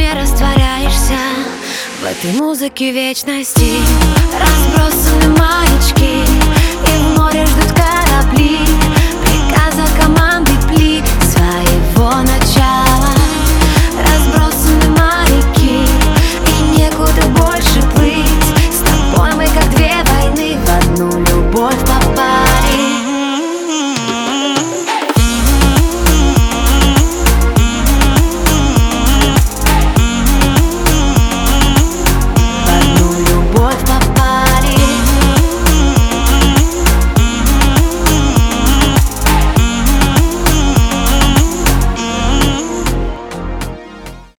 не растворяешься в этой музыке вечности. Разбросаны маячки, и в море ждут корабли.